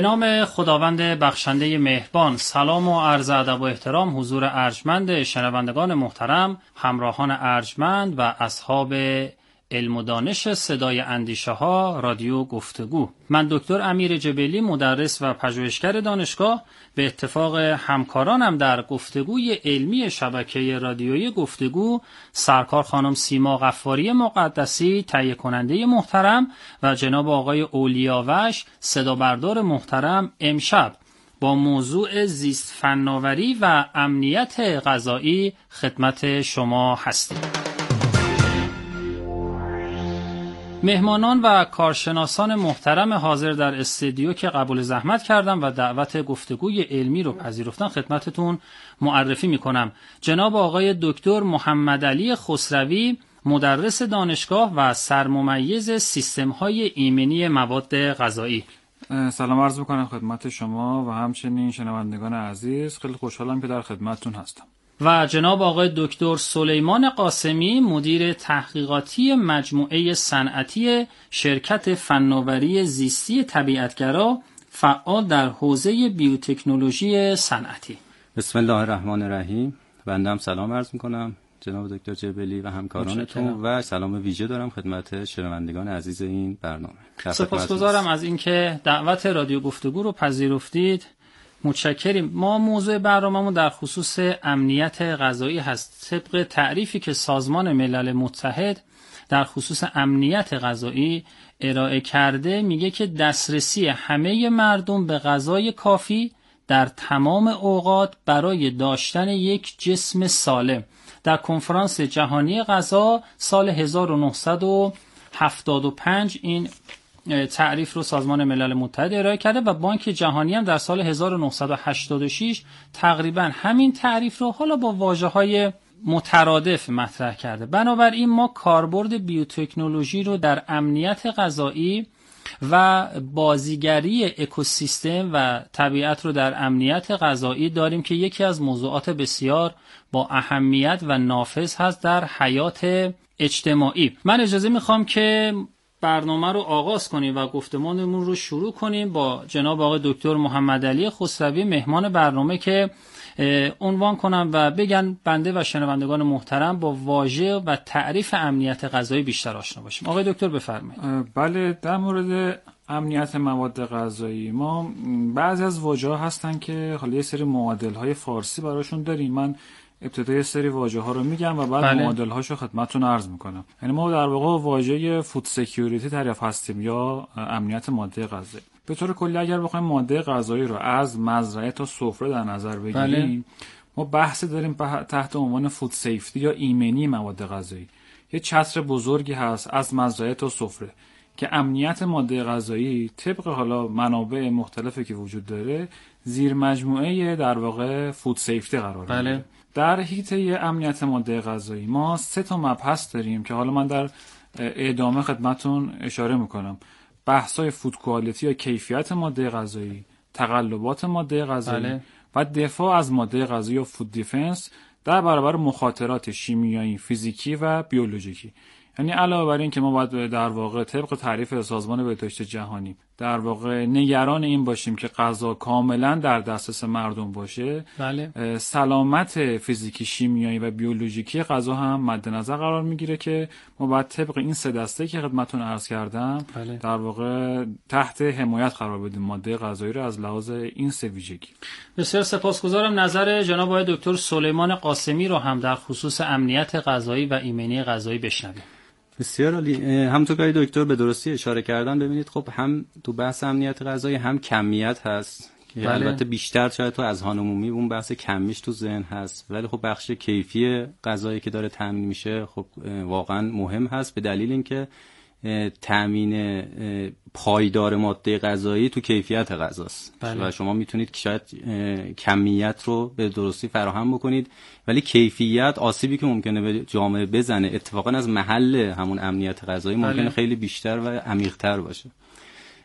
نام خداوند بخشنده مهربان، سلام و عرض ادب و احترام حضور ارجمند شنوندگان محترم، همراهان ارجمند و اصحاب علم و دانش صدای اندیشه ها رادیو گفتگو. من دکتر امیر جبلی، مدرس و پژوهشگر دانشگاه، به اتفاق همکارانم در گفتگوی علمی شبکه رادیویی گفتگو، سرکار خانم سیما غفاری مقدسی تهیه کننده محترم و جناب آقای اولیاوش صدا بردار محترم، امشب با موضوع زیست فناوری و امنیت غذایی خدمت شما هستیم. مهمانان و کارشناسان محترم حاضر در استودیو که قبول زحمت کردم و دعوت گفتگوی علمی رو پذیرفتن خدمتتون معرفی میکنم. جناب آقای دکتر محمد علی خسروی، مدرس دانشگاه و سرممیز سیستم‌های ایمنی مواد غذایی. سلام عرض میکنم خدمت شما و همچنین شنوندگان عزیز. خیلی خوشحالم که در خدمتتون هستم. و جناب آقای دکتر سلیمان قاسمی، مدیر تحقیقاتی مجموعه صنعتی شرکت فناوری زیستی طبیعتگرا، فعال در حوزه بیوتکنولوژی صنعتی. بسم الله الرحمن الرحیم. بنده هم سلام عرض میکنم جناب دکتر جبلی و همکارانتون و سلام ویژه دارم خدمت شنوندگان عزیز این برنامه. سپاسگزارم از اینکه دعوت رادیو گفتگو رو پذیرفتید. متشکریم. ما موضوع برنامه‌مون در خصوص امنیت غذایی هست. طبق تعریفی که سازمان ملل متحد در خصوص امنیت غذایی ارائه کرده، میگه که دسترسی همه مردم به غذای کافی در تمام اوقات برای داشتن یک جسم سالم. در کنفرانس جهانی غذا سال 1975 این تعریف رو سازمان ملل متحد ارائه کرده و بانک جهانی هم در سال 1986 تقریبا همین تعریف رو حالا با واژه‌های مترادف مطرح کرده. بنابراین ما کاربرد بیوتکنولوژی رو در امنیت غذایی و بازیگری اکوسیستم و طبیعت رو در امنیت غذایی داریم که یکی از موضوعات بسیار با اهمیت و نافذ هست در حیات اجتماعی. من اجازه میخوام که برنامه رو آغاز کنیم و گفتمانمون رو شروع کنیم با جناب آقای دکتر محمد علی خسروی، مهمان برنامه، که عنوان کنم و بگن بنده و شنوندگان محترم با واژه و تعریف امنیت غذایی بیشتر آشنا باشیم. آقای دکتر بفرمایید. بله، در مورد امنیت مواد غذایی ما بعضی از واژه‌ها هستن که حالا یه سری معادل‌های فارسی براشون داریم. من ابتدای سری واژه‌ها رو میگم و بعد معادل‌هاشو خدمتتون عرض میکنم. یعنی ما در واقع واژه فود سکیوریتی تعریف هستیم یا امنیت ماده غذایی. به طور کلی اگر بخوایم ماده غذایی رو از مزرعه تا سفره در نظر بگیریم، ما بحثی داریم تحت عنوان فود سیفتی یا ایمنی مواد غذایی. یه چتر بزرگی هست از مزرعه تا سفره که امنیت ماده غذایی طبق حالا منابع مختلفی که وجود داره زیر مجموعه در واقع فود سیفتی قرار میگیره. در حیطه امنیت ماده غذایی ما 3 مبحث داریم که حالا من در ادامه خدمتون اشاره میکنم. بحث‌های فود کوالیتی یا کیفیت ماده غذایی، تقلبات ماده غذایی و دفاع از ماده غذایی یا فود دیفنس در برابر مخاطرات شیمیایی، فیزیکی و بیولوژیکی. یعنی علاوه بر این که ما باید در واقع طبق تعریف سازمان بهداشت جهانی در واقع نگران این باشیم که غذا کاملا در دسترس مردم باشه، سلامت فیزیکی، شیمیایی و بیولوژیکی غذا هم مد نظر قرار میگیره که ما باید طبق این 3 دسته که خدمتتون عرض کردم در واقع تحت حمایت قرار بدیم ماده غذایی رو از لحاظ این 3 ویژگی. بسیار سپاسگزارم. نظر جناب آقای دکتر سلیمان قاسمی رو هم در خصوص امنیت غذایی و ایمنی غذایی بشنویم. بسیار عالی. همونطور که دکتر به درستی اشاره کردن، ببینید خب هم تو بحث امنیت غذایی هم کمیت هست که البته بیشتر شاید تو اذهان عمومی اون بحث کمیش تو ذهن هست، ولی خب بخش کیفی غذایی که داره تامین میشه خب واقعا مهم هست، به دلیل اینکه تامین پایدار ماده غذایی تو کیفیت غذاست و شما میتونید که شاید کمیت رو به درستی فراهم بکنید ولی کیفیت، آسیبی که ممکنه به جامعه بزنه اتفاقا از محل همون امنیت غذایی ممکنه خیلی بیشتر و عمیق‌تر باشه.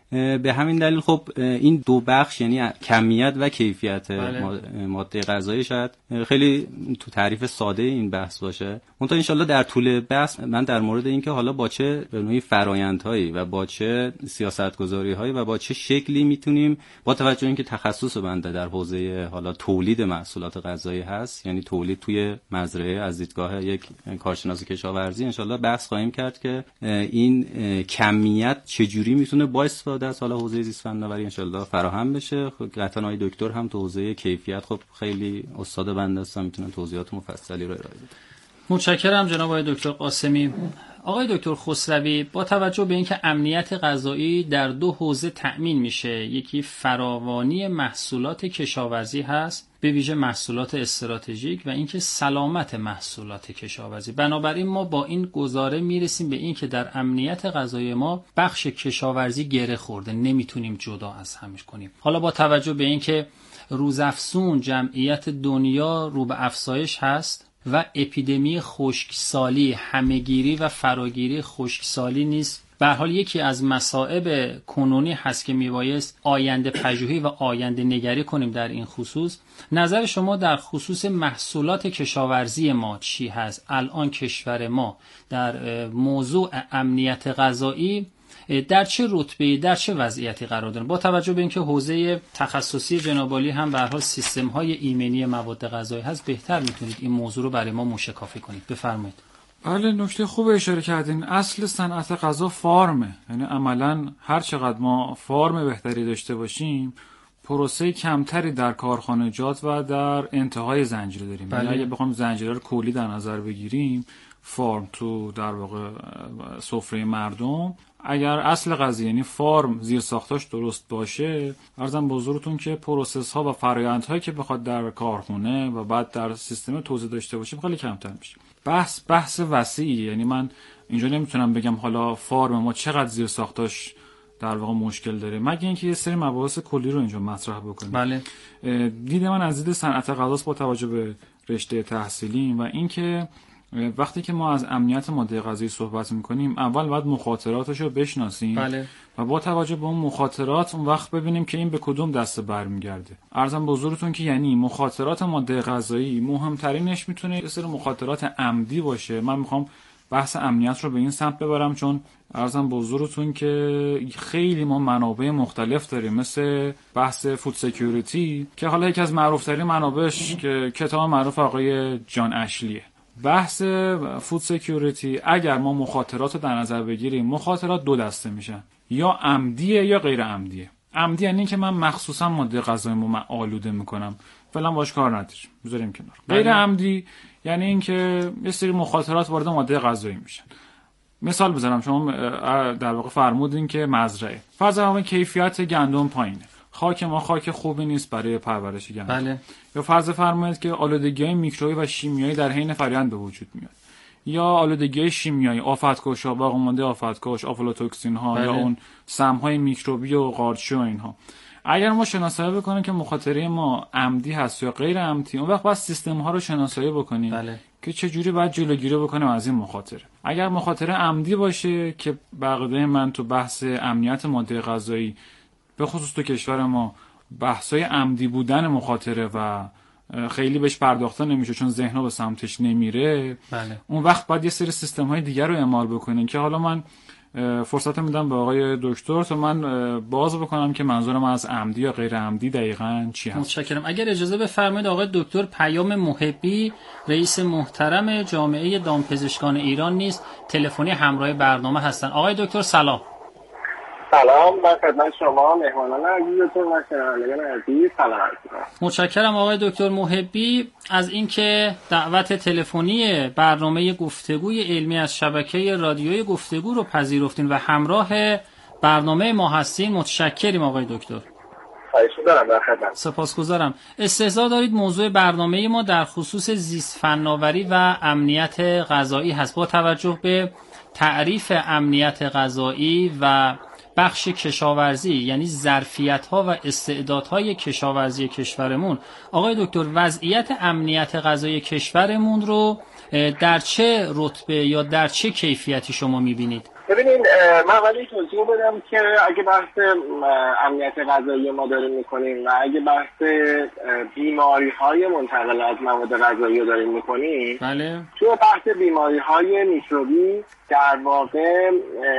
به همین دلیل خب این دو بخش یعنی کمیت و کیفیت ماده غذایی شاید خیلی تو تعریف ساده این بحث باشه. منتها انشالله در طول بحث من در مورد اینکه حالا با چه نوعی فرآیندهایی و با چه سیاستگذاری‌هایی و با چه شکلی میتونیم با توجه اینکه تخصص بنده در حوزه حالا تولید محصولات غذایی هست، یعنی تولید توی مزرعه از دیدگاه یک کارشناس کشاورزی، انشالله بحث خواهیم کرد که این کمیت چجوری میتونه با استفاده از حالا حوزه زیست فناوری انشالله فراهم بشه. خب قطعاً آقای دکتر هم تو حوزه کیفیت خب خیلی استاد بنده هستن، میتونن توضیحات مفصلی رو ارائه بدن. متشکرم جناب آقای دکتر قاسمی. آقای دکتر خسروی، با توجه به اینکه امنیت غذایی در دو حوزه تأمین میشه، یکی فراوانی محصولات کشاورزی هست به ویژه محصولات استراتژیک و اینکه سلامت محصولات کشاورزی، بنابراین ما با این گزاره میرسیم به اینکه در امنیت غذایی ما بخش کشاورزی گره خورده، نمیتونیم جدا از همش کنیم. حالا با توجه به اینکه روزافزون جمعیت دنیا رو به افزایش هست و اپیدمی خشکسالی، همهگیری و فراگیری خشکسالی نیست، به هر حال یکی از مصائب کنونی هست که میبایست آینده پژوهی و آینده نگری کنیم در این خصوص. نظر شما در خصوص محصولات کشاورزی ما چی هست؟ الان کشور ما در موضوع امنیت غذایی در چه رتبه‌ای، در چه وضعیتی قرار دارن، با توجه به اینکه حوزه تخصصی جناب عالی هم به هر حال سیستم‌های ایمنی مواد غذایی هست، بهتر میتونید این موضوع رو برای ما موشکافی کنید. بفرمایید. بله، نکته خوب اشاره کردین. اصل صنعت غذا فارمه، یعنی عملاً هر چقدر ما فارم بهتری داشته باشیم، پروسه کمتری در کارخانجات و در انتهای زنجیره داریم. یعنی اگه بخوام زنجیره رو کلی در نظر بگیریم، فارم تو در واقع سفره مردم، اگر اصل قضیه یعنی فارم زیر ساختاش درست باشه، عرضم به حضورتون که پروسس ها و فرآیندهایی که بخواد در کارخونه و بعد در سیستم توزیع داشته باشیم خیلی کمتر میشه. بحث وسیعی، یعنی من اینجا نمیتونم بگم حالا فارم ما چقدر زیر ساختاش در واقع مشکل داره، مگه اینکه یه سری مباحث کلی رو اینجا مطرح بکنیم. بله. دید من از دید صنعت غذا با توجه به رشته تحصیلی و اینکه وقتی که ما از امنیت ماده غذایی صحبت میکنیم، اول باید مخاطراتش رو بشناسیم. بله. و با توجه به اون مخاطرات اون وقت ببینیم که این به کدوم دسته برمیگرده. عرضم به حضورتون که یعنی مخاطرات ماده غذایی مهمترینش میتونه یه سری مخاطرات عمدی باشه. من میخوام بحث امنیت رو به این سمت ببرم، چون عرضم به حضورتون که خیلی ما منابع مختلف داریم، مثل بحث فود سکیوریتی که حالا یکی از معروف‌ترین منابعش که کتاب معروف آقای جان اشلیه. بحث فود سکیوریتی اگر ما مخاطرات رو در نظر بگیریم، مخاطرات دو دسته میشن، یا عمدیه یا غیر عمدیه. عمدی یعنی که من مخصوصا ماده غذاییمو من آلوده میکنم، فعلا باش کار نداریم، بذاریم کنار. غیر عمدی یعنی اینکه یه سری مخاطرات وارد ماده غذایی میشن. مثال بزنم، شما در واقع فرمودین که مزرعه، فرض کنیم کیفیت گندم پایینه، خاک ما خاک خوبی نیست برای پرورش گندم. بله. یا فرض فرمایید که آلودگی‌های میکروبی و شیمیایی در حین فرآیند به وجود میاد، یا آلودگی شیمیایی، آفتکش‌ها، باقی‌مانده آفتکش، آفلاتوکسین‌ها، بله. یا اون سم‌های میکروبی و قارچی و اینها. اگر ما شناسایی بکنیم که مخاطره ما عمدی هست یا غیر عمدی، اون وقت باید سیستم‌ها رو شناسایی بکنیم. بله. که چه جوری باید جلوگیری بکنیم از این مخاطره. اگر مخاطره عمدی باشه که بقیده من تو بحث امنیت ماده غذایی به خصوص تو کشور ما بحثای عمدی بودن مخاطره و خیلی بهش پرداخته نمیشه چون ذهن‌ها به سمتش نمیره. بله. اون وقت باید یه سری سیستم‌های دیگر رو اعمال بکنیم که حالا من فرصت میدم به آقای دکتر تا من باز بکنم که منظور من از عمدی یا غیر عمدی دقیقاً چی هست. متشکرم. اگر اجازه بفرمایید آقای دکتر پیام محبی، رئیس محترم جامعه دامپزشکان ایران نیز تلفنی همراه برنامه هستند. آقای دکتر سلام. سلام، من خدمت شما مهمانان عزیزتون و شنوندگان عزیز سلام عرض می‌کنم. متشکرم آقای دکتر محبی از اینکه دعوت تلفنی برنامه گفتگوی علمی از شبکه رادیوی گفتگو رو پذیرفتین و همراه برنامه ما هستین. متشکریم آقای دکتر. خواهش می‌کنم، در خدمت. سپاسگزارم. استحضار دارید موضوع برنامه ما در خصوص زیست فناوری و امنیت غذایی هست. با توجه به تعریف امنیت غذایی و بخش کشاورزی، یعنی ظرفیت‌ها و استعدادهای کشاورزی کشورمون، آقای دکتر وضعیت امنیت غذایی کشورمون رو در چه رتبه یا در چه کیفیتی شما می‌بینید؟ ببینین من ولی توضیح بدم که اگه بحث امنیت غذایی ما داریم میکنیم و اگه بحث بیماری‌های منتقل از مواد غذایی رو داریم میکنیم، بله، توی بحث بیماری‌های میکروبی در واقع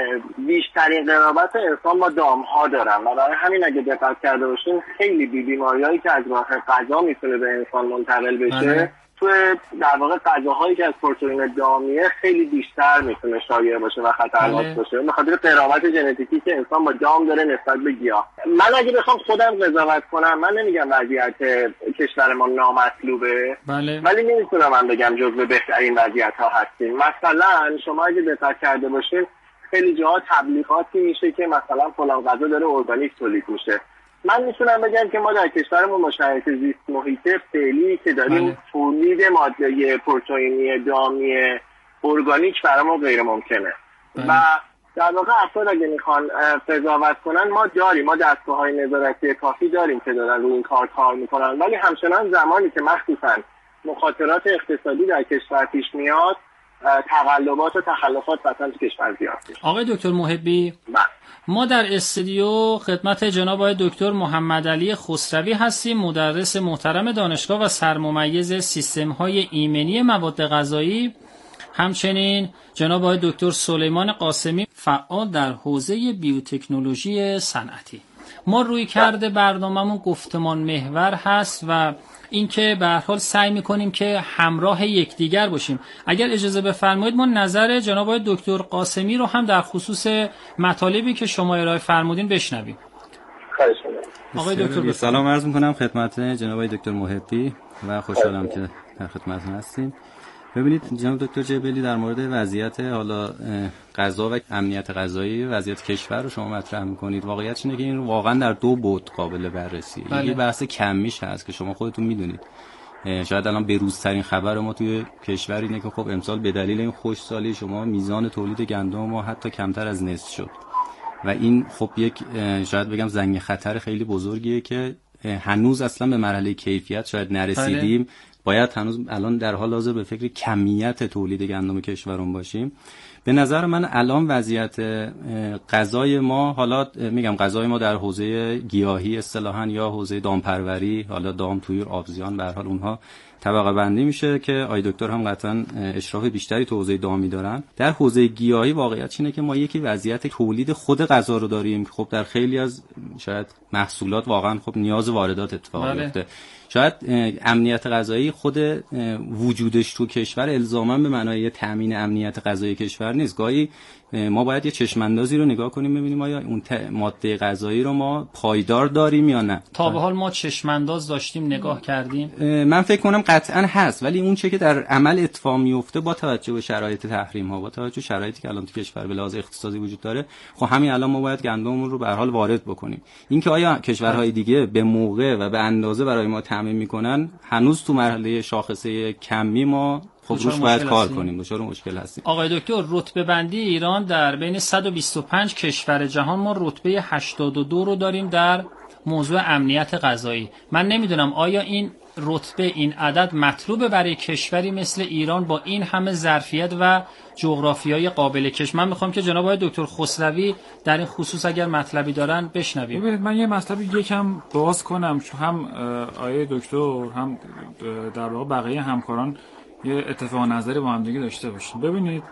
بیشترین قرابت انسان با دام‌ها دارن و برای همین اگه دقت کرده باشین خیلی بیماری‌هایی که از راه غذا میتونه به انسان منتقل بشه، بله، توی در واقع غذاهایی که از پروتئین دامیه خیلی بیشتر میتونه شایع باشه و خطرناک باشه به خاطر قرابت ژنتیکی که انسان با دام داره نسبت به گیاه. من اگه بخوام خودم قضاوت کنم، من نمیگم وضعیت کشور ما نامطلوبه، بله، ولی نمیتونم من بگم جزو بهترین وضعیت ها هستیم. مثلا شما اگه دقت کرده باشین خیلی جاها تبلیغاتی میشه که مثلا فلان غذا داره ارگانیک تولید میشه. من میتونم بگم که ما در کشورمون با شرایط زیست محیطی فعلی که داریم تولید ماده پروتئینی دامی ارگانیک برامون غیر ممکنه و در واقع افراد اگه میخوان قضاوت کنن ما دستگاه‌های نظارتی کافی داریم که دارن روی این کار میکنن، ولی همچنان زمانی که مخصوصا مخاطرات اقتصادی در کشور پیش میاد تقلبات و تخلفات مثلا تو کشور زیاد میشه. آقای دکتر محبی، ما در استودیو خدمت جناب آقای دکتر محمد علی خسروی هستیم، مدرس محترم دانشگاه و سرممیز سیستم‌های ایمنی مواد غذایی. همچنین جناب آقای دکتر سلیمان قاسمی فعال در حوزه بیوتکنولوژی صنعتی. ما روی کرده برنامه‌مون گفتمان محور هست و اینکه به هر حال سعی می‌کنیم که همراه یکدیگر باشیم. اگر اجازه بفرمایید ما نظر جناب آقای دکتر قاسمی رو هم در خصوص مطالبی که شما ارائه فرمودین بشنویم. خواهش می‌کنم. آقای دکتر سلام عرض می‌کنم خدمت جناب آقای دکتر محبی و خوشحالم که در خدمتتون هستیم. ببینید جناب دکتر جبلی در مورد وضعیت حالا غذا و امنیت غذایی وضعیت کشور رو شما مطرح می‌کنید. واقعیتش اینه که این واقعا در دو بعد قابل بررسی. یکی بحث کمیش هست که شما خودتون میدونید. شاید الان بروزترین خبر ما توی کشور اینه که خب امسال به دلیل این خشکسالی شما میزان تولید گندم ما حتی کمتر از نصف شد و این خب یک شاید بگم زنگ خطر خیلی بزرگیه که هنوز اصلا به مرحله کیفیت شاید نرسیدیم. باید هنوز الان در حال حاضر به فکر کمیت تولید گندم کشورمون باشیم. به نظر من الان وضعیت غذای ما، حالا میگم غذای ما در حوزه گیاهی اصطلاحاً یا حوزه دامپروری، حالا دام، طیور، آبزیان، به هر حال اونها طبقه بندی میشه که آی دکتر هم قطعاً اشراف بیشتری تو حوزه دامی دارن. در حوزه گیاهی واقعیت اینه که ما یکی وضعیت تولید خود غذا رو داریم که خب در خیلی از شاید محصولات واقعاً خب نیاز واردات اتفاق میفته. شاید امنیت غذایی خود وجودش تو کشور الزاما به معنای تامین امنیت غذایی کشور نیست. گاهی ما باید یه چشماندازی رو نگاه کنیم ببینیم آیا اون ماده غذایی رو ما پایدار داریم یا نه. تا به حال ما چشمانداز داشتیم نگاه کردیم. من فکر کنم قطعا هست، ولی اون چه که در عمل اتفاق میفته با توجه به شرایط تحریم ها، با توجه به شرایطی که الان تو کشور به لحاظ اقتصادی وجود داره، خب همین الان ما باید گندممون رو به هر حال وارد بکنیم. اینکه آیا کشورهای دیگه به موقع و به اندازه برای ما تامین میکنن، هنوز تو مرحله شاخصه کمی ما خب روش باید کار کنیم، دچار مشکل هستیم. آقای دکتر، رتبه بندی ایران در بین 125 کشور جهان ما رتبه 82 رو داریم در موضوع امنیت غذایی. من نمیدونم آیا این رتبه، این عدد مطلوبه برای کشوری مثل ایران با این همه ظرفیت و جغرافیای قابل کش؟ من میخوام که جناب آقای دکتر خسروی در این خصوص اگر مطلبی دارن بشنویم. ببینید من یه مطلبی یکم باز کنم، چون هم آقای دکتر هم در واقع بقیه همکاران یه اتفاق نظری با هم دیگه داشته باشیم. ببینید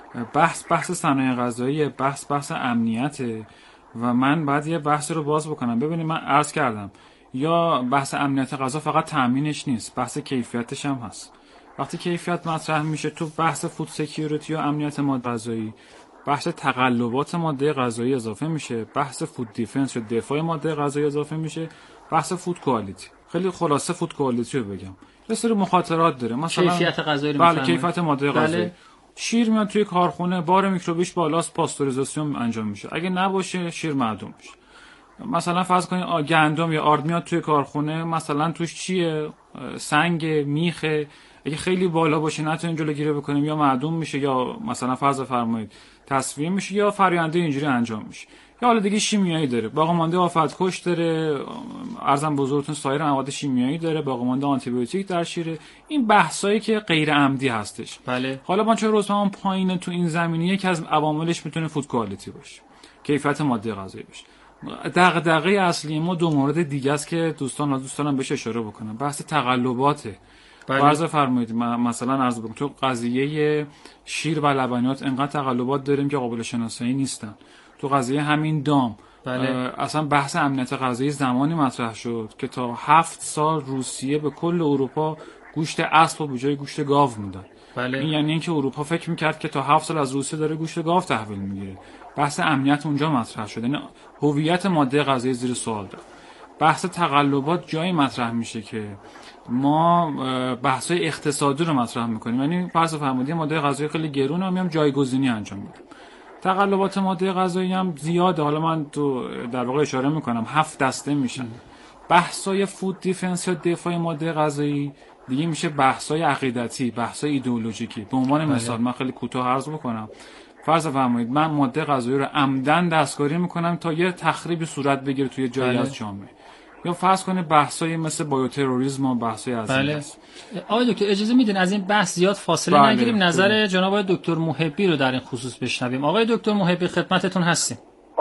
بحث صنایع غذایی، بحث امنیت و من بعد یه بحث رو باز بکنم. ببینید من عرض کردم یا بحث امنیت غذا فقط تامینش نیست، بحث کیفیتش هم هست. وقتی کیفیت مطرح میشه تو بحث فود سکیوریتی یا امنیت ماده غذایی، بحث تقلبات ماده غذایی اضافه میشه، بحث فود دیفنس یا دفاع ماده غذایی اضافه میشه، بحث فود کوالیتی. خیلی خلاصه فود کوالیتی رو بگم، یه سری مخاطرات داره. مثلا کیفیت غذایی رو بله، کیفیت ماده غذایی. شیر میاد توی کارخونه، بار میکروبیش بالاست، پاستوریزاسیون انجام میشه. اگه نباشه شیر معدوم میشه. مثلا فرض کنید گندم یا آرد میاد توی کارخونه، مثلا توش چیه؟ سنگ، میخ، اگه خیلی بالا باشه نتونیم جلوگیری بکنیم یا معدوم میشه یا مثلا فرض فرمایید تصفیه میشه یا فرآیند اینجوری انجام میشه. یا حالا دیگه شیمیایی داره، باقیمانده آفت‌کش داره، عرضم بزرگتون سایر مواد شیمیایی داره، باقیمانده آنتی بیوتیک در شیره. این بحثایی که غیر عمدی هستش. بله. حالا ما چون رتبه‌مون پایینه تو این زمینه، یکی از عواملش میتونه فود کوالیتی باشه، کیفیت ماده غذایی باشه. دغدغه اصلی ما دو مورد دیگه است که دوستانم بهش اشاره بکنم. بحث تقلباته. فرض فرمایید مثلا عرض بکنم تو قضیه شیر و لبنیات انقدر تقلبات داریم که قابل شناسایی نیستن. تو قضیه همین دام اصلا بحث امنیت غذایی زمانی مطرح شد که تا 7 سال روسیه به کل اروپا گوشت اسب به جای گوشت گاو میداد. این یعنی اینکه اروپا فکر میکرد که تا 7 سال از روسیه داره گوشت گاو تحویل میگیره. بحث امنیت اونجا مطرح شد، یعنی هویت ماده غذایی زیر سوال داره. بحث تقلبات جایی مطرح میشه که ما بحث‌های اقتصادی رو مطرح میکنیم، یعنی فرض فرمودی ماده غذایی خیلی گرونه، میام جایگزینی انجام میدم. تقلبات ماده غذایی هم زیاده، حالا من تو در واقع اشاره میکنم 7 دسته میشن. بحث‌های فود دیفنس یا دفاع ماده غذایی دیگه میشه بحث‌های عقیدتی، بحث‌های ایدئولوژیکی. به عنوان مثال من خیلی کوتاه عرض بکنم، فرض فرمایید من ماده غذایی رو عمدن دستکاری میکنم تا یه تخریبی صورت بگیره توی جایی از جامعه، یا فرض کنید بحثایی مثل بایوتروریسم و بحثایی از این هست. آقای دکتر اجازه میدین از این بحث زیاد فاصله نگیریم، نظر جناب آقای دکتر محبی رو در این خصوص بشنویم. آقای دکتر محبی خدمتتون هستیم.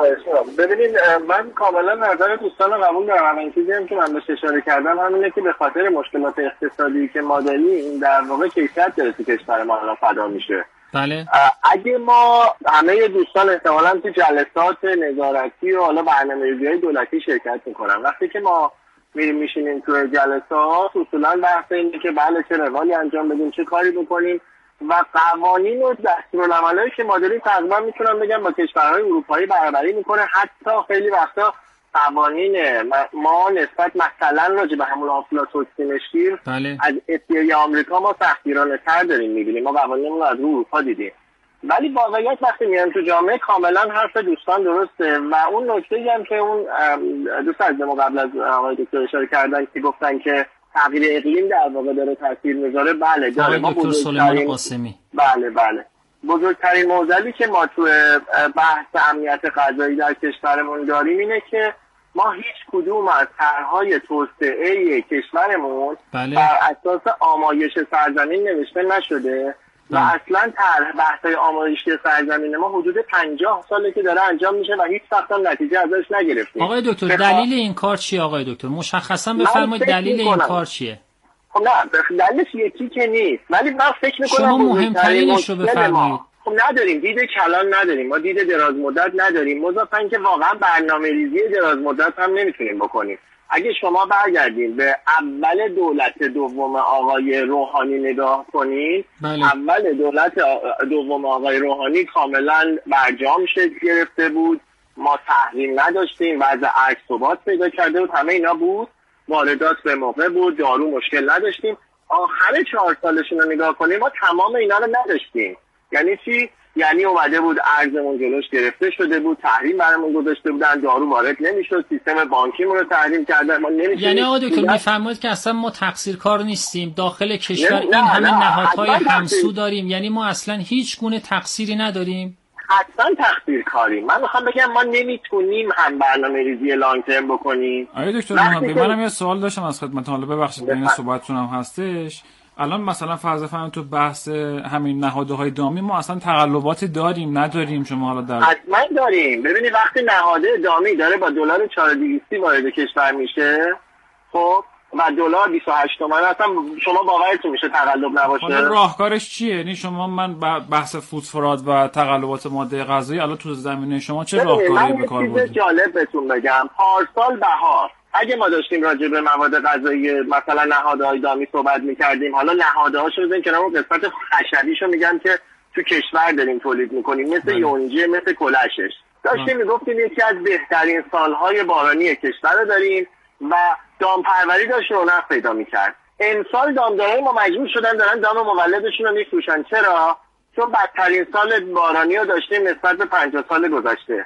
ببینید من کاملا نظر دوستان رو قبول دارم. این چیزی هم که من بهش اشاره کردم همینه که به خاطر مشکلات اقتصادی که ما داریم این در واقع کیفیت داره تو کشور ما الان فدا میشه. بله. اگه ما همه دوستان احتمالاً تو جلسات نظارتی و حالا برنامه‌ریزی‌های دولتی شرکت میکنن، وقتی که ما میشینیم تو جلسات اصولاً بحث اینه که بله چه روالی انجام بدیم، چه کاری بکنیم و قوانین و دستورالعملایی که ما داریم تقریبا میتونم بگم با کشورهای اروپایی برابری میکنه. حتی خیلی وقتا قوانین ما نسبت مثلا راجع به همون آفلاتوکسین شیر از FDA آمریکا ما سختگیرانه تر داریم میبینیم، ما قوانینمون رو از اروپا دیدیم. ولی واقعیت وقتی میایم تو جامعه کاملا حرف دوستان درسته و اون نکته‌ای هم که اون دوست از ما قبل از آقای دکتر اشاره کردن که گفتن که تغییر اقلیم در واقع داره تاثیر میذاره، بله داره. ما دکتر سلیمان قاسمی بله بزرگترین معضلی که ما تو بحث امنیت غذایی در کشورمون داریم اینه که ما هیچ کدوم از طرح‌های توسعه کشورمون بر اساس آمایش سرزمین نوشته نشده و اصلا طرح بحث‌های آمایشی سرزمین ما حدود 50 ساله که داره انجام میشه و هیچ وقت هم نتیجه ازش نگرفتیم. آقای دکتر دلیل این کار چیه آقای دکتر؟ مشخصا بفرمایید دلیل این کار چیه؟ خب نه دلیلش یکی که نیست، ولی من فکر می‌کنم شما مهمترینش رو بفرمایید. خب نداریم، دید کلان نداریم، ما دید دراز مدت نداریم، مضافاً که واقعا برنامه‌ریزی دراز مدت هم نمیتونیم بکنیم. اگه شما برگردین به اول دولت دوم آقای روحانی نگاه کنین، اول دولت دوم آقای روحانی کاملا برجام شکل گرفته بود، ما تحریم نداشتیم، وضع ارز ثبات پیدا کرده بود، همه اینا بود، واردات به موقع بود، دارو مشکل نداشتیم. آخر 4 سالشون رو نگاه کنیم ما تمام اینا رو نداشتیم. یعنی چی؟ یعنی اومده بود ارزمون جلوش گرفته شده بود، تحریم برامون گذاشته بودن، دارو وارد نمیشد، سیستم بانکیمون رو تحریم کردن، ما نمی‌تونیم. یعنی آقا دکتر میفرمایید که اصلا ما تقصیرکار نیستیم، داخل کشور این همه نهادهای همسو داریم، یعنی ما اصلا هیچ گونه تقصیری نداریم؟ حتما تقصیرکاریم. من میخوام بگم ما نمیتونیم هم برنامه‌ریزی لانگ ترم بکنیم. آقای دکتر منم یه سوال داشتم از خدمتتون، حالا ببخشید این صحبتتون هم هستش. الان مثلا فرض فرمایید تو بحث همین نهادهای دامی ما اصلا تقلباتی داریم نداریم؟ شما حالا در حتما داریم. ببینید وقتی نهاد دامی داره با دلار 4200 وارد کشور میشه، خب و دلار 28 تومن، اصلا شما باورتون میشه تقلب نباشه؟ حالا راهکارش چیه؟ یعنی شما من بحث فود فراد و تقلبات ماده غذایی الان تو زمینه شما چه راهکاری به کار بردید؟ من جالب بهتون بگم، پارسال بهار اگه ما داشتیم راجع به مواد غذایی مثلا نهادهای دامی صحبت می‌کردیم، حالا نهادهاشو بزنیم کنار، اون قسمت خشبیشو میگم که تو کشور داریم تولید می‌کنیم، مثل یونجه، مثل کلشش، داشتیم میگفتیم یکی از بهترین سالهای بارانی کشور رو داریم و دامپروری داشت رونق پیدا می‌کرد. امسال دامدارای ما مجبور شدن دارن دام مولدشون رو می‌فروشن. چرا؟ چون بدترین سال بارانی رو داشتیم نسبت به 50 سال گذشته.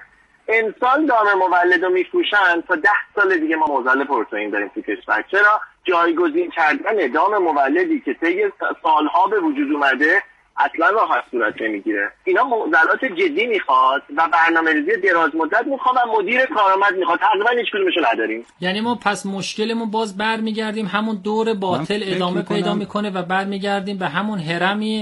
امسال دام مولد رو میفروشن تا 10 سال دیگه ما معضل پروتئین داریم تو کشور. چرا؟ جایگزین کردن دام مولدی که طی سالها به وجود اومده اصلا راحت صورت نمیگیره. اینا معضلات جدی میخواد و برنامه‌ریزی دراز مدت میخواد و مدیر کارآمد میخواد. تقریبا هیچ کدومشو نداریم. یعنی ما پس مشکلمون باز برمیگردیم همون دور باطل ادامه پیدا میکنه و برمیگردیم به همون هرمی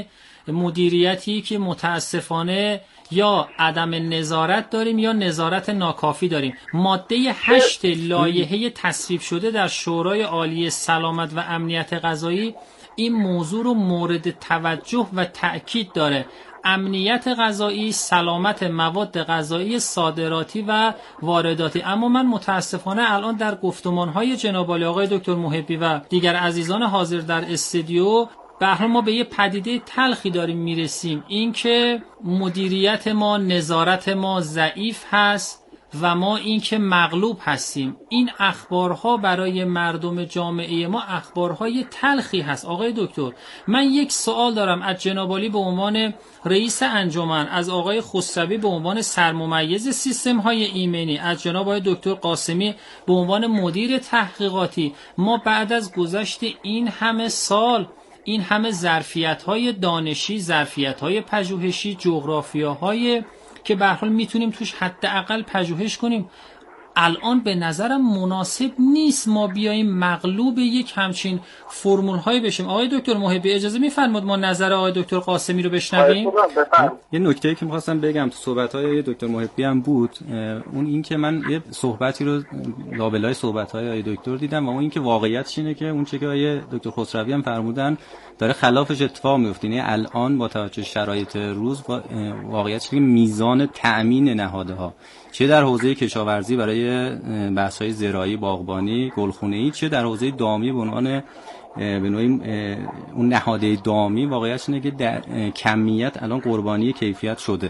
مدیریتی که متاسفانه یا عدم نظارت داریم یا نظارت ناکافی داریم. ماده 8 لایحه تصویب شده در شورای عالی سلامت و امنیت غذایی این موضوع رو مورد توجه و تأکید داره. امنیت غذایی، سلامت مواد غذایی صادراتی و وارداتی. اما من متاسفانه الان در گفتمان‌های جناب عالی آقای دکتر محبی و دیگر عزیزان حاضر در استودیو به هر حال ما به یه پدیده تلخی داریم میرسیم، این که مدیریت ما، نظارت ما ضعیف هست و ما این که مغلوب هستیم. این اخبارها برای مردم جامعه ما اخبارهای تلخی هست. آقای دکتر، من یک سوال دارم از جناب عالی به عنوان رئیس انجمن، از آقای خسروی به عنوان سرممیز سیستم های ایمنی، از جناب آقای دکتر قاسمی به عنوان مدیر تحقیقاتی. ما بعد از گذشت این همه سال، این همه ظرفیت‌های دانشی، ظرفیت‌های پژوهشی، جغرافیاهای که به هر حال میتونیم توش حداقل پژوهش کنیم، الان به نظرم مناسب نیست ما بیاییم مغلوب یک همچین فرمول‌هایی بشیم. آقای دکتر محبی اجازه می‌فرمایید ما نظر آقای دکتر قاسمی رو بشنویم؟ یه نکته‌ای که می‌خواستم بگم تو صحبت‌های دکتر محبی هم بود، اون این که من یه صحبتی رو لابلای صحبت‌های آقای دکتر دیدم و اون این که واقعیتش اینه که اون چه که آقای دکتر خسروی هم فرمودن داره خلافش اتفاق میفته. یعنی الان با توجه شرایط روز واقعیتش میزان تأمین نهادها چه در حوزه کشاورزی برای بحث‌های زراعی، باغبانی، گلخونه‌ای، چه در حوزه دامی به عنوان به نوعی اون نهاده دامی، واقعیتش اینه که در کمیت الان قربانی کیفیت شده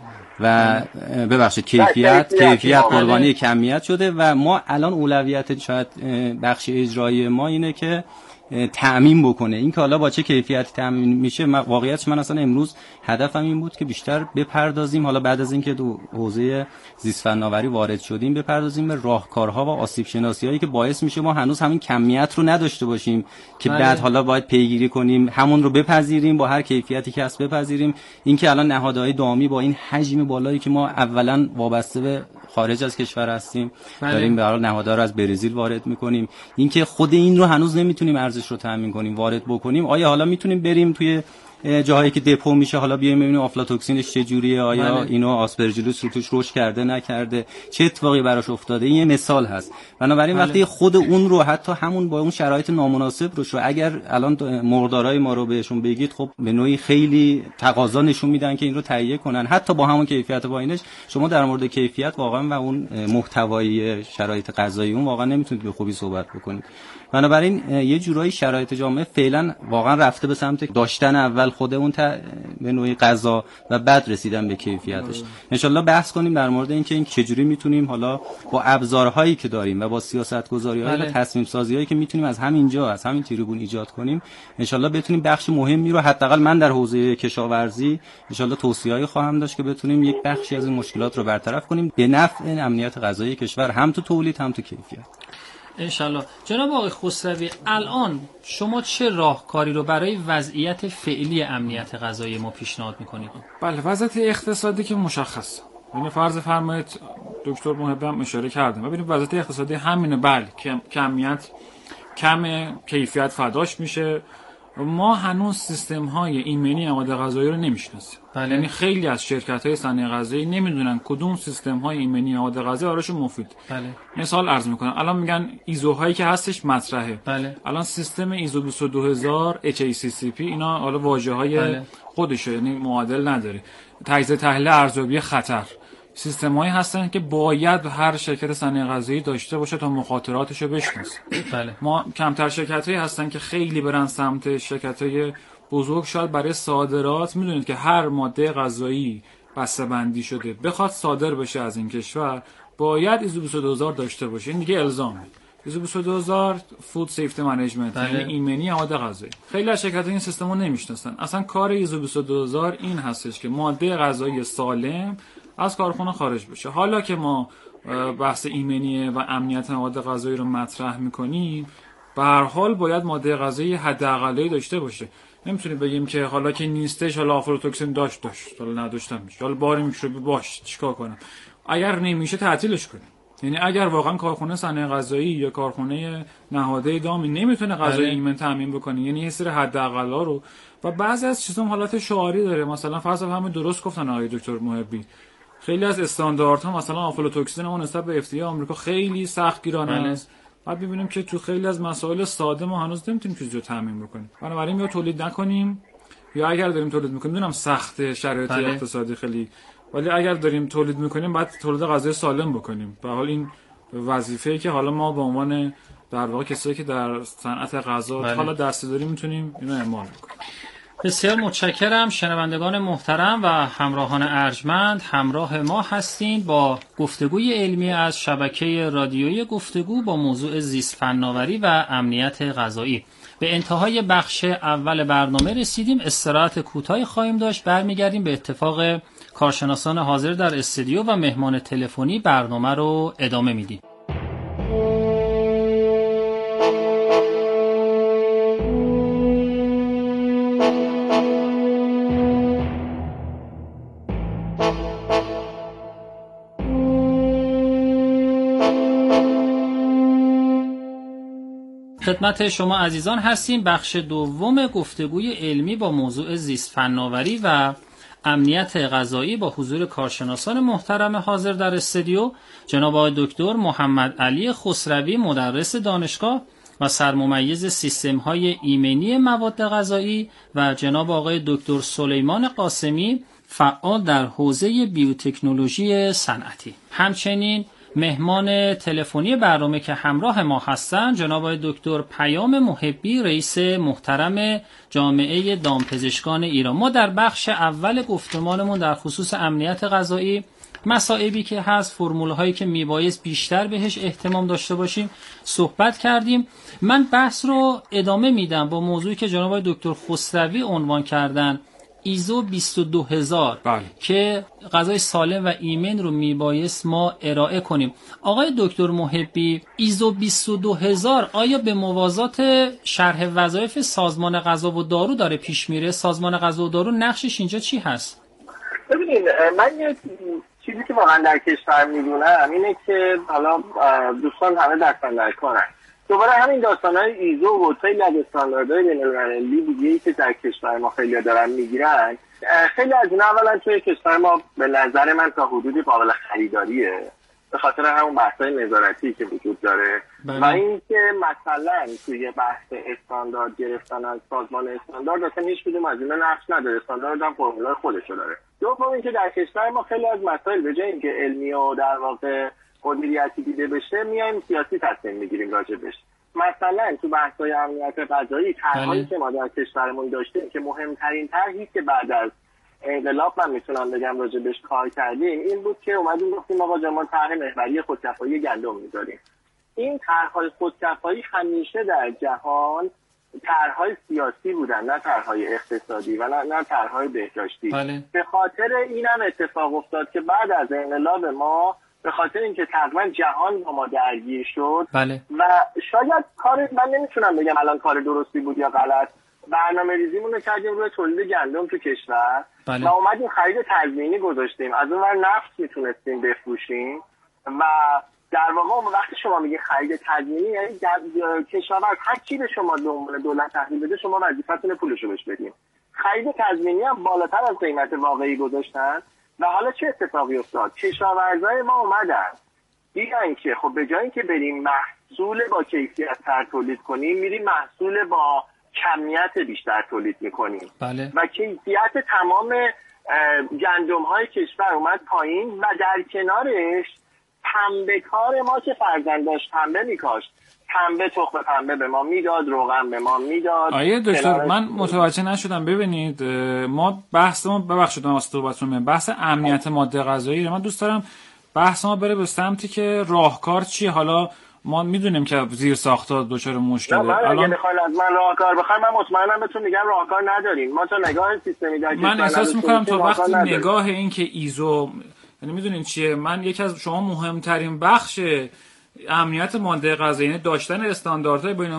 و ببخشید کیفیت قربانی کمیت شده و ما الان اولویت شاید بخش اجرایی ما اینه که تأمین بکنه. این که حالا با چه کیفیتی تأمین میشه، واقعیتش من اصلا امروز هدفم این بود که بیشتر بپردازیم، حالا بعد از اینکه تو حوزه زیست فناوری وارد شدیم، بپردازیم به راهکارها و آسیب شناسی‌هایی که باعث میشه ما هنوز همین کمیت رو نداشته باشیم که بعد حالا باید پیگیری کنیم، همون رو بپذیریم، با هر کیفیتی که هست بپذیریم. این که الان نهادهای دامی با این حجم بالایی که ما اولا وابسته به خارج از کشور هستیم، داریم به هر حال نهادها رو از برزیل وارد می‌کنیم، این که خود این رو هنوز نمیتونیم ارزش رو تامین کنیم، وارد بکنیم. آیا حالا میتونیم بریم توی جاهایی که دپو میشه، حالا بیایم ببینیم آفلاتوکسینش چه جوریه، آیا اینو آسپرژیلوس رو توش رشد کرده نکرده، چه اتفاقی براش افتاده. این یه مثال هست. بنابراین وقتی خود اون رو حتی همون با اون شرایط نامناسب رو اگر الان مقدارای ما رو بهشون بگید، خب به نوعی خیلی تقاضا نشون میدن که این رو تهیه کنن، حتی با همون کیفیت پایینش. شما در مورد کیفیت واقعا و اون محتوایی شرایط غذایی اون واقعا نمیتونید به خوبی صحبت بکنید. بنابراین یه جورایی شرایط جامعه فعلا واقعا رفته به سمت داشتن اول خود اون به نوعی غذا و بعد رسیدن به کیفیتش. انشالله بحث کنیم در مورد اینکه این چجوری میتونیم حالا با ابزارهایی که داریم و با سیاست‌گذاری‌های و تصمیم‌سازی‌هایی که میتونیم از همینجا، از همین تریبون ایجاد کنیم، انشالله بتونیم بخش مهمی رو، حداقل من در حوزه کشاورزی انشالله توصیه‌ای خواهم داشت که بتونیم یک بخشی از این مشکلات رو برطرف کنیم به نفع امنیت غذایی کشور، هم تو تولید هم تو کیفیت. انشالله. جناب آقای خسروی، الان شما چه راهکاری رو برای وضعیت فعلی امنیت غذایی ما پیشنهاد میکنید؟ بله، وضعیت اقتصادی که مشخصه. یعنی فرض فرمایید دکتر محبی هم اشاره کردم، ببینید وضعیت اقتصادی همینه. بله، کمیت کم، کیفیت فداش میشه. ما هنوز سیستم های ایمنی آماده غذایی رو نمیشناسیم. یعنی خیلی از شرکت های صنایع غذایی نمیدونن کدوم سیستم های ایمنی آماده غذایی براشون مفید. مثال عرض میکنم، الان میگن ایزو هایی که هستش مطرحه. الان سیستم ایزو 22000 HACCP اینا حالا واژه های خودشه، یعنی معادل نداره. تجزیه تحلیل ارزیابی خطر، سیستم‌هایی هستن که باید هر شرکت صنایع غذایی داشته باشه تا مخاطراتش رو بشناسه. ما کمتر شرکتایی هستن که خیلی برن سمت شرکت‌های بزرگ. شاید برای صادرات میدونید که هر ماده غذایی بسته‌بندی شده بخواد صادر بشه از این کشور باید ایزو 22000 داشته باشه. این دیگه الزامه. ایزو 22000 فود سیفتی منیجمنت، یعنی ایمنی آماده غذایی. خیلی از شرکت‌ها این سیستمو نمیشناسن. اصلا کار ایزو 22000 این هستش که ماده غذایی سالم از کارخونه خارج بشه. حالا که ما بحث ایمنی و امنیت مواد غذایی رو مطرح میکنیم، به هر حال باید ماده غذایی حداقلی داشته باشه. نمیتونیم بگیم که حالا که نیستش حالا آفلاتوکسین داشت حالا نداشتم میشه، حالا بار میکروبی باش چیکار کنم؟ اگر نمیشه تعطیلش کنیم. یعنی اگر واقعا کارخونه صنایع غذایی یا کارخونه نهاده دامی نمیتونه غذای ایمن تامین بکنه، یعنی یه سری حداقلا رو، و بعضی از چیزا حالت شعاری داره. مثلا فرض همین درست گفتن آقای دکتر محبی، خیلی از استانداردها مثلا آفلاتوکسین اون نسبت به FDA آمریکا خیلی سختگیرانه است. بعد می‌بینیم که تو خیلی از مسائل ساده ما هنوز نمیتونیم چیزی رو تامین بکنیم. بنابراین یا تولید نکنیم، یا اگر داریم تولید می‌کنیم، میدونم سخت شرایط اقتصادی خیلی، ولی اگر داریم تولید می‌کنیم بعد تولید غذای سالم بکنیم. به حال این وظیفه‌ای که حالا ما به عنوان در واقع کسایی که در صنعت غذا حالا دسته‌داری می‌تونیم اینو اعمال کنیم. بسیار متشکرم. شنوندگان محترم و همراهان ارجمند، همراه ما هستین با گفتگوی علمی از شبکه رادیویی گفتگو با موضوع زیست فناوری و امنیت غذایی. به انتهای بخش اول برنامه رسیدیم. استراحت کوتاهی خواهیم داشت، برمیگردیم به اتفاق کارشناسان حاضر در استودیو و مهمان تلفنی برنامه رو ادامه میدیم. خدمت شما عزیزان هستیم. بخش دوم گفتگوی علمی با موضوع زیست فناوری و امنیت غذایی با حضور کارشناسان محترم حاضر در استودیو، جناب آقای دکتر محمد علی خسروی، مدرس دانشگاه و سرممیز سیستم‌های ایمنی مواد غذایی، و جناب آقای دکتر سلیمان قاسمی، فعال در حوزه بیوتکنولوژی صنعتی. همچنین مهمان تلفنی برنامه که همراه ما هستند جناب آقای دکتر پیام محبی، رئیس محترم جامعه دامپزشکان ایران. ما در بخش اول گفتمانمون در خصوص امنیت غذایی، مصائبی که هست، فرمولهایی که میبایست بیشتر بهش اهتمام داشته باشیم صحبت کردیم. من بحث رو ادامه میدم با موضوعی که جناب آقای دکتر خسروی عنوان کردن، ایزو 22000 که غذای سالم و ایمن رو میبایست ما ارائه کنیم. آقای دکتر محبی، ایزو 22000 آیا به موازات شرح وظایف سازمان غذا و دارو داره پیش میره؟ سازمان غذا و دارو نقشش اینجا چی هست؟ ببینید، من یه چیزی که واقعا در کشور میدونم اینه که حالا دوستان همه دستن در کارن. دوباره همین داستان‌های ایزو و خیلی از استانداردهای بین‌المللی دیگه‌ای که در کشور ما خیلی دارن میگیرن، خیلی از اینا اولا توی کشور ما به نظر من تا حدودی قابل خریداریه، به خاطر همون بحث‌های نظارتی که وجود داره. و اینکه مثلا توی بحث استاندارد گرفتن از سازمان استاندارد اصلا هیچ کدوم از اینا نقش نداره، استاندارد هم فرمولای خودشو داره. دوم اینکه در کشور ما خیلی از مسائل به جای اینکه علمی و در واقع مدیریتی دیده بشه میایم سیاسی تصمیم میگیریم راجبش. مثلا تو بحث‌های امنیت غذایی طرحی که ما در کشورمون داشتیم که مهمترین طرحی که بعد از انقلاب من میتونم بگم راجبش کار کردیم این بود که اومدیم گفتیم آقا ما طرح محوری خودکفایی گندم میذاریم. این طرح‌های خودکفایی همیشه در جهان طرح‌های سیاسی بودن، نه طرح‌های اقتصادی و نه طرح‌های بهداشتی. به خاطر اینم اتفاق افتاد که بعد از انقلاب ما به خاطر اینکه تقریبا جهان با ما درگیر شد و شاید کار، من نمیتونم بگم الان کار درستی بود یا غلط، برنامه ریزیمون رو کردیم روی تولید گندم تو کشور و اومدیم خرید تضمینی گذاشتیم، از اون ور نفت میتونستیم بفروشیم و در واقع وقتی شما میگی خرید تضمینی یعنی کشاورز هر چی به شما دولت تحویل بده شما وظیفتونه پولشو بهش بدین. خرید تضمینی هم بالاتر از قیمت واقعی گذاشتن و حالا چه اتفاقی افتاد؟ کشاورزای ما اومدن دیدن که خب به جای اینکه بریم محصول با کیفیت تر تولید کنیم میریم محصول با کمیت بیشتر تولید میکنیم و کیفیت تمام گندم های کشور اومد پایین و در کنارش پنبه کار ما که فرزند داشت پنبه میکاشت، پنبه تخم پنبه به ما میداد، روغن به ما میداد. آیه دکتر من متوجه نشدم. ببینید ما بحثمون ببخشید من صحبتتون میگم بحث امنیت ماده غذایی، من دوست دارم بحث ما بره به سمتی که راهکار چیه. حالا ما میدونیم که زیر ساخت‌ها دچار مشکله. اگه بخواید از من راهکار بخواید من مطمئنم بهتون میگم راهکار نداریم. ما تا نگاه سیستمی در من احساس میکنم تا وقتی نگاه این که ایزو یعنی میدونین چیه، من یکی از شما مهمترین بخش امنیت ماده غذایی، یعنی داشتن استانداردهای بین